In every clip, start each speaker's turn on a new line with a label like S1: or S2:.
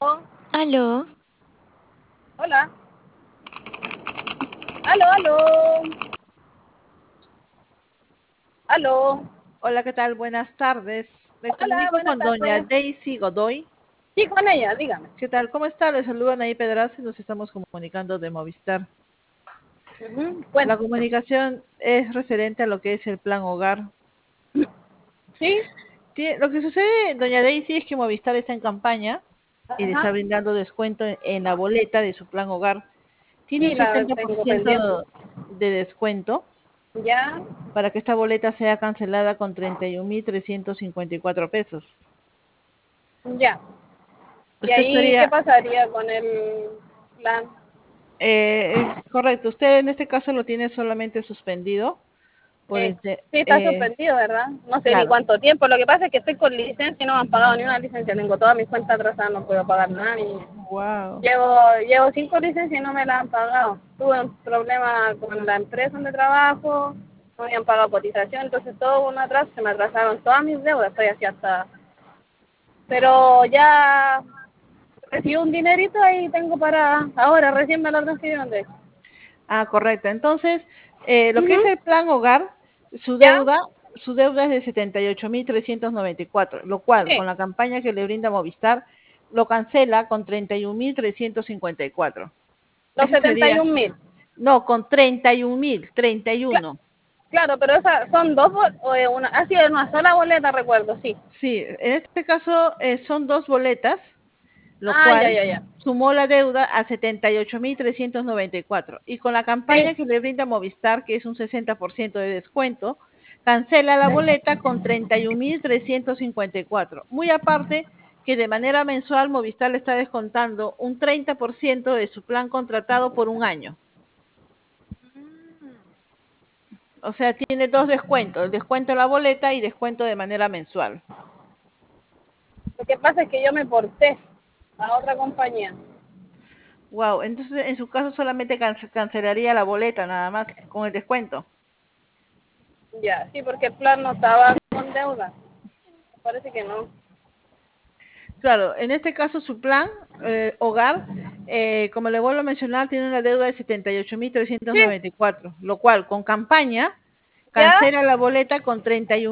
S1: Oh,
S2: Aló,
S1: hola, aló, aló, aló.
S3: Hola, ¿qué tal? Buenas tardes. Me
S1: Hola,
S3: comunico
S1: buenas
S3: con doña
S1: tardes.
S3: Daisy Godoy.
S1: Sí, con ella, dígame.
S3: ¿Qué tal? ¿Cómo está? Le saludan ahí Pedraza y nos estamos comunicando de Movistar. La
S1: Cuéntame.
S3: comunicación es referente a lo que es el plan hogar.
S1: ¿Sí?
S3: Lo que sucede, doña Daisy, es que Movistar está en campaña y le está
S1: Ajá.
S3: brindando descuento en la boleta de su plan hogar. Tiene un
S1: Sí, la tengo pendiente.
S3: 60% de descuento
S1: Ya,
S3: para que esta boleta sea cancelada con 31.354 pesos.
S1: ya. ¿Y
S3: Usted
S1: ahí qué
S3: estaría
S1: pasaría con el plan?
S3: correcto, usted en este caso lo tiene solamente suspendido por
S1: Sí, está suspendido, ¿verdad? No sé ni
S3: claro,
S1: cuánto tiempo. Lo que pasa es que estoy con licencia y no me han pagado ni una licencia. Tengo todas mis cuentas atrasadas, no puedo pagar nada.
S3: wow,
S1: Llevo 5 licencias y no me las han pagado. Tuve un problema con la empresa donde trabajo, no me han pagado cotización, entonces todo un atraso, se me atrasaron todas mis deudas, estoy así hasta... Pero ya recibí un dinerito y tengo para ahora, recién me lo transfirieron de hecho.
S3: correcto. Entonces, lo que es
S1: Ujú.
S3: el plan hogar, su
S1: ¿Ya?
S3: deuda, su deuda es de 78.394, lo cual
S1: Sí,
S3: con la campaña que le brinda Movistar lo cancela con 31.354.
S1: los
S3: Ese
S1: setenta y
S3: sería,
S1: un mil.
S3: no, con 31.000, 31.
S1: Claro, pero esas son dos, una, ha sido una sola boleta, recuerdo, sí.
S3: Sí, en este caso son dos boletas, lo
S1: Ah, ya,
S3: cual
S1: ya, ya.
S3: sumó la deuda a 78.394. Y con la
S1: Sí,
S3: campaña que le brinda Movistar, que es un 60% de descuento, cancela la boleta con 31.354. Muy aparte que de manera mensual Movistar le está descontando un 30% de su plan contratado por un año. O sea, tiene dos descuentos, el descuento en la boleta y descuento de manera mensual.
S1: lo que pasa es que yo me porté a otra compañía.
S3: Wow, entonces en su caso solamente cancelaría la boleta nada más con el descuento.
S1: Ya, sí, porque el plan no estaba con deuda. Parece que no.
S3: Claro, en este caso su plan hogar, como le vuelvo a mencionar, tiene una deuda de setenta y ocho mil trescientos
S1: Sí,
S3: noventa y cuatro, lo cual con campaña
S1: ya.
S3: cancela la boleta con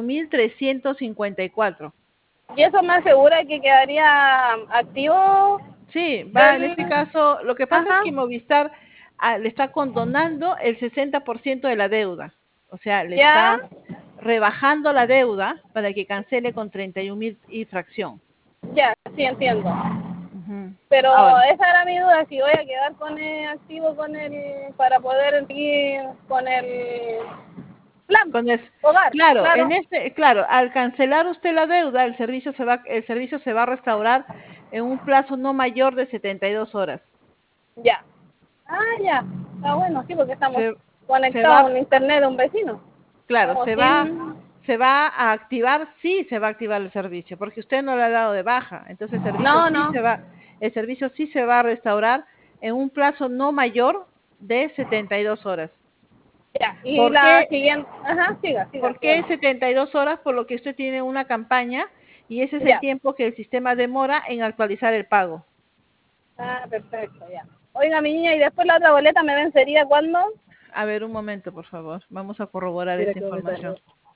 S3: 31.354.
S1: Y eso me asegura que quedaría activo
S3: Sí, va, en
S1: el...
S3: este caso, lo que pasa es
S1: Ajá,
S3: que Movistar le está condonando el 60% de la deuda. O sea, le
S1: ya,
S3: está rebajando la deuda para que cancele con 31.000 y fracción.
S1: ya, sí entiendo.
S3: Ujú.
S1: Pero
S3: Ahora,
S1: esa era mi duda, si voy a quedar con activo con el, para poder seguir con el plan,
S3: con es,
S1: hogar,
S3: claro,
S1: claro,
S3: claro, al cancelar usted la deuda, el servicio se va a restaurar en un plazo no mayor de 72 horas.
S1: ya. Ah, ya, está bueno, sí, porque estamos
S3: Se, se
S1: conectados a
S3: va,
S1: un internet de un vecino.
S3: claro,
S1: Estamos sin...
S3: se va a activar, sí se va a activar el servicio, porque usted no lo ha dado de baja. Entonces
S1: No, no,
S3: el servicio sí se va a restaurar en un plazo no mayor de 72 horas.
S1: ya. Y
S3: ¿Por
S1: la
S3: qué?
S1: siguiente, ajá, siga,
S3: ¿Por qué
S1: dígame.
S3: 72 horas? Por lo que usted tiene una campaña y ese es el
S1: Ya.
S3: tiempo que el sistema demora en actualizar el pago.
S1: Ah, perfecto, ya. Oiga, mi niña, ¿y después la otra boleta me vencería cuándo?
S3: A ver, un momento, por favor. Vamos a corroborar
S1: Mira
S3: esta
S1: qué bonita.
S3: información.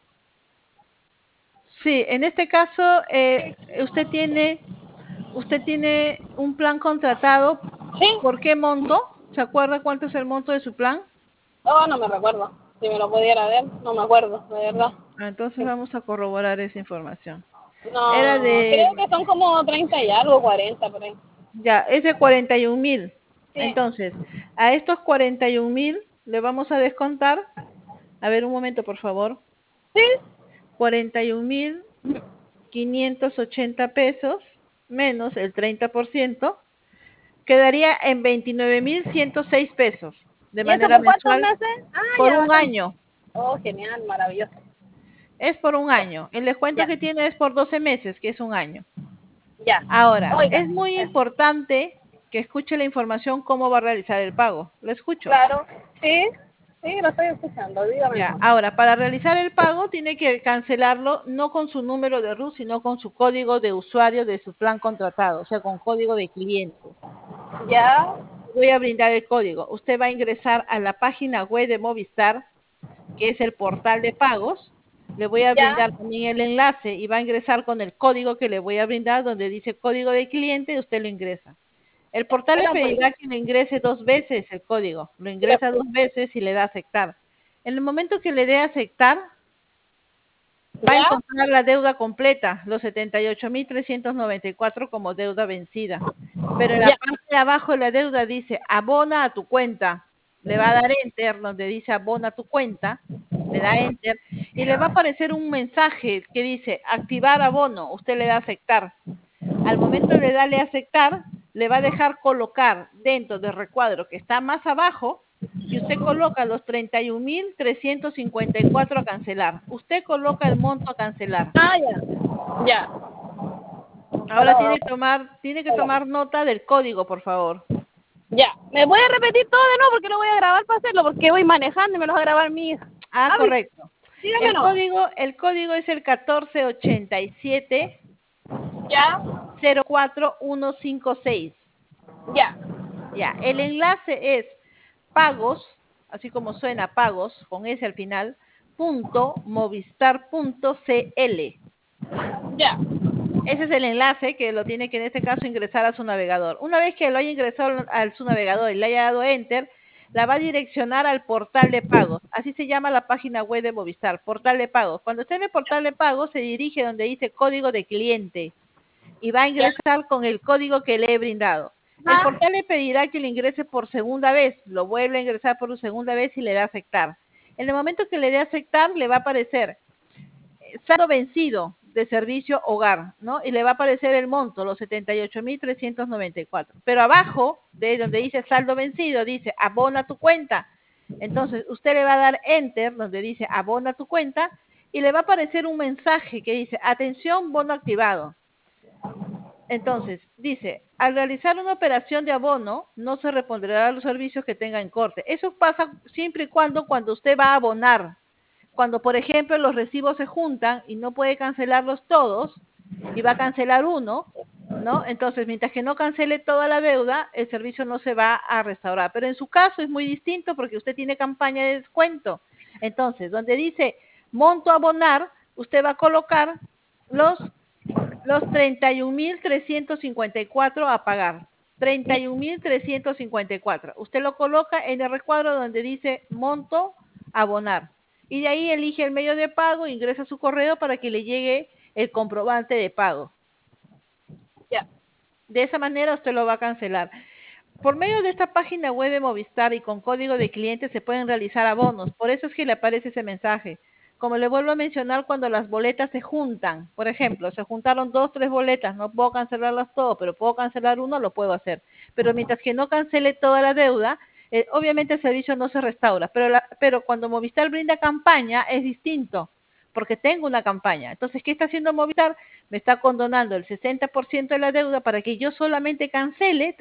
S3: Sí, en este caso, usted tiene un plan contratado.
S1: Sí.
S3: ¿Por qué monto? ¿Se acuerda cuánto es el monto de su plan?
S1: Oh, no me recuerdo. Si me lo pudiera ver, no me acuerdo, de verdad.
S3: Entonces vamos a corroborar esa información. Era
S1: No,
S3: de,
S1: creo que son como 30 y algo, 40 por ahí.
S3: ya, es de 41.000.
S1: Sí.
S3: Entonces, a estos 41.000 le vamos a descontar, a ver un momento, por favor,
S1: Sí.
S3: 41.580 pesos menos el 30%, quedaría en 29.106 pesos de
S1: ¿Y eso
S3: manera
S1: por cuántos
S3: mensual
S1: meses? Ah,
S3: por
S1: ya,
S3: un
S1: bastante.
S3: año.
S1: Oh, genial, maravilloso.
S3: Es por un
S1: Ya,
S3: año. El descuento
S1: ya,
S3: que tiene es por 12 meses, que es un año.
S1: ya.
S3: Ahora,
S1: Oiga,
S3: es muy
S1: eso.
S3: importante que escuche la información cómo va a realizar el pago. Lo escucho.
S1: Claro, sí. Sí, lo estoy escuchando, dígame.
S3: Ya, ahora, para realizar el pago, tiene que cancelarlo no con su número de RUT, sino con su código de usuario de su plan contratado, o sea, con código de cliente.
S1: Ya,
S3: Voy a brindar el código. Usted va a ingresar a la página web de Movistar, que es el portal de pagos. Le voy a
S1: ya.
S3: brindar también el enlace y va a ingresar con el código que le voy a brindar, donde dice código de cliente, y usted lo ingresa. El portal le
S1: Bueno, pues,
S3: pedirá que lo ingrese 2 veces el código. Lo
S1: ya,
S3: ingresa 2 veces y le da a aceptar. En el momento que le dé a aceptar, va a
S1: ya,
S3: encontrar la deuda completa, los 78.394 como deuda vencida. Pero en la
S1: ya.
S3: parte de abajo de la deuda dice abona a tu cuenta. Le va a dar enter donde dice abona a tu cuenta. Le da enter y le va a aparecer un mensaje que dice activar abono. Usted le da a aceptar. Al momento de darle a aceptar, le va a dejar colocar dentro del recuadro que está más abajo, que usted coloca los 31.354 a cancelar. Usted coloca el monto a cancelar.
S1: Ah, ya, ya.
S3: Ahora
S1: Aló,
S3: tiene que
S1: aló.
S3: tomar nota del código, por favor.
S1: Ya, ¿me puede repetir todo de nuevo? Porque lo voy a grabar para hacerlo, porque voy manejando y me lo va a grabar mi hija.
S3: Ah,
S1: Hable,
S3: correcto.
S1: dígame no.
S3: El código es el 1487
S1: Ya,
S3: 04156.
S1: ya,
S3: Ya, el enlace es pagos, así como suena pagos, con S al final, .movistar.cl.
S1: ya,
S3: Ese es el enlace que lo tiene que en este caso ingresar a su navegador. Una vez que lo haya ingresado a su navegador y le haya dado enter, la va a direccionar al portal de pagos. Así se llama la página web de Movistar, portal de pagos. Cuando esté en el portal de pagos, se dirige donde dice código de cliente y va a
S1: ya.
S3: ingresar con el código que le he brindado. El
S1: Ajá,
S3: portal le pedirá que lo ingrese por segunda vez, lo vuelve a ingresar por segunda vez y le da a aceptar. En el momento que le dé a aceptar, le va a aparecer saldo vencido de servicio hogar, ¿no? Y le va a aparecer el monto, los 78.394. Pero abajo, de donde dice saldo vencido, dice abona tu cuenta. Entonces, usted le va a dar enter, donde dice abona tu cuenta, y le va a aparecer un mensaje que dice atención, bono activado. Entonces, dice, al realizar una operación de abono, no se responderá a los servicios que tenga en corte. Eso pasa siempre y cuando usted va a abonar. Cuando, por ejemplo, los recibos se juntan y no puede cancelarlos todos y va a cancelar uno, ¿no? Entonces, mientras que no cancele toda la deuda, el servicio no se va a restaurar. Pero en su caso es muy distinto porque usted tiene campaña de descuento. Entonces, donde dice monto a abonar, usted va a colocar los los 31.354 a pagar. 31.354. Usted lo coloca en el recuadro donde dice monto abonar. Y de ahí elige el medio de pago, ingresa su correo para que le llegue el comprobante de pago.
S1: ya,
S3: De esa manera usted lo va a cancelar. Por medio de esta página web de Movistar y con código de cliente se pueden realizar abonos. Por eso es que le aparece ese mensaje. Como le vuelvo a mencionar, cuando las boletas se juntan, por ejemplo, se juntaron 2, 3 boletas, no puedo cancelarlas todas, pero puedo cancelar uno, lo puedo hacer. Pero mientras que no cancele toda la deuda, obviamente el servicio no se restaura. Pero cuando Movistar brinda campaña es distinto, porque tengo una campaña. Entonces, ¿qué está haciendo Movistar? Me está condonando el 60% de la deuda para que yo solamente cancele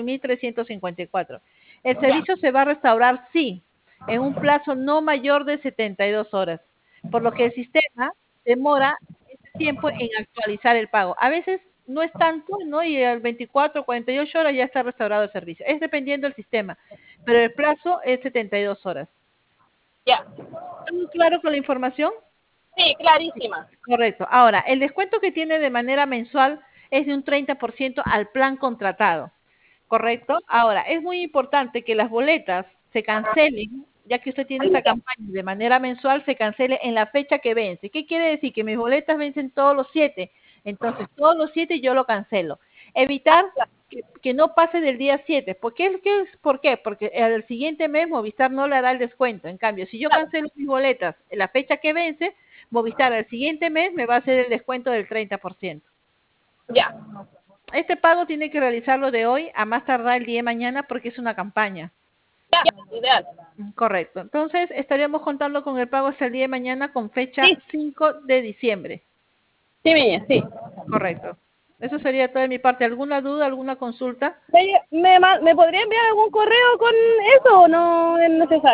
S3: 31.354. El
S1: ya,
S3: servicio se va a restaurar, sí, en un plazo no mayor de 72 horas, por lo que el sistema demora ese tiempo en actualizar el pago. A veces no es tanto, ¿no? Y al 24 o 48 horas ya está restaurado el servicio. Es dependiendo del sistema, pero el plazo es 72 horas.
S1: ya.
S3: ¿Está muy claro con la información?
S1: Sí, clarísima.
S3: Correcto. Ahora, el descuento que tiene de manera mensual es de un 30% al plan contratado. ¿Correcto? Ahora, es muy importante que las boletas se cancelen, ya que usted tiene esa campaña de manera mensual, se cancele en la fecha que vence. ¿Qué quiere decir? Que mis boletas vencen todos los 7. Entonces, todos los 7 yo lo cancelo. Evitar que no pase del día 7. ¿Por qué? Porque al siguiente mes Movistar no le hará el descuento. En cambio, si yo
S1: Claro,
S3: cancelo mis boletas en la fecha que vence, Movistar al siguiente mes me va a hacer el descuento del 30%.
S1: ya,
S3: Este pago tiene que realizarlo de hoy a más tardar el día de mañana porque es una campaña.
S1: ya, ideal.
S3: Correcto. Entonces, estaríamos contando con el pago hasta el día de mañana con fecha
S1: Sí,
S3: 5 de diciembre.
S1: sí, niña, sí.
S3: Correcto. Eso sería todo de mi parte. ¿Alguna duda, alguna consulta?
S1: ¿Me podría enviar algún correo con eso o no es necesario?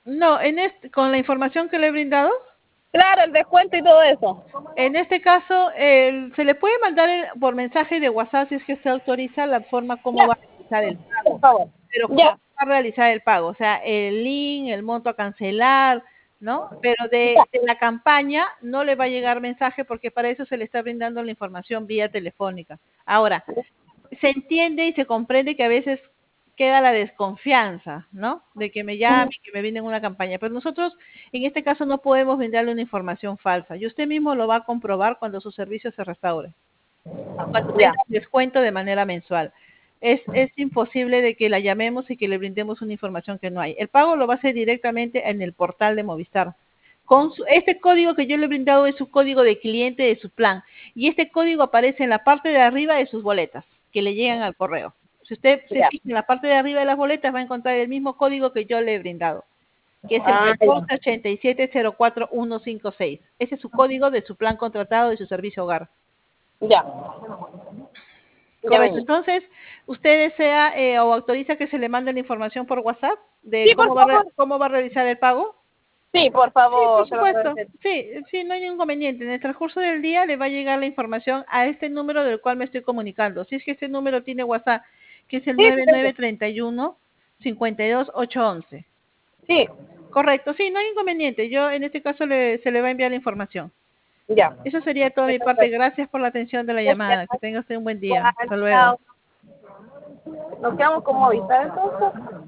S3: No, con la información que le he brindado,
S1: Claro, el descuento y todo eso.
S3: en este caso, se le puede mandar por mensaje de WhatsApp si es que se autoriza la forma como
S1: Ya,
S3: va a realizar el
S1: por
S3: pago.
S1: favor.
S3: Pero ¿cómo
S1: Ya.
S3: va a realizar el pago? O sea, el link, el monto a cancelar, ¿no? Pero
S1: Ya.
S3: de la campaña no le va a llegar mensaje porque para eso se le está brindando la información vía telefónica. Ahora, se entiende y se comprende que a veces queda la desconfianza, ¿no? De que me llamen, que me brinden una campaña. Pero nosotros, en este caso, no podemos brindarle una información falsa. Y usted mismo lo va a comprobar cuando su servicio se restaure, cuando tenga
S1: Ya.
S3: un descuento de manera mensual. Es imposible de que la llamemos y que le brindemos una información que no hay. El pago lo va a hacer directamente en el portal de Movistar. Este código que yo le he brindado es su código de cliente de su plan. Y este código aparece en la parte de arriba de sus boletas que le llegan al correo. Si usted se
S1: Ya.
S3: fija en la parte de arriba de las boletas, va a encontrar el mismo código que yo le he brindado, que es el
S1: Ah, ya.
S3: 1487044156. Ese es su código de su plan contratado de su servicio hogar.
S1: Ya. Ya
S3: Correcto.
S1: vení.
S3: Entonces, ¿usted desea o autoriza que se le mande la información por WhatsApp de
S1: Sí, por favor.
S3: cómo va a realizar el pago?
S1: Sí, por
S3: Sí, por
S1: favor, se lo
S3: supuesto.
S1: agradezco.
S3: Sí, sí, no hay ningún inconveniente. En el transcurso del día le va a llegar la información a este número del cual me estoy comunicando. Si es que este número tiene WhatsApp, que es el
S1: Sí, sí, tengo.
S3: 9931-52811.
S1: Sí,
S3: Correcto, sí, no hay inconveniente. Yo en este caso se le va a enviar la información.
S1: ya.
S3: Eso sería toda mi parte. Gracias por la atención de la llamada. Que tenga usted un buen día.
S1: Igual,
S3: Hasta luego.
S1: chao. Nos quedamos con Movistar entonces.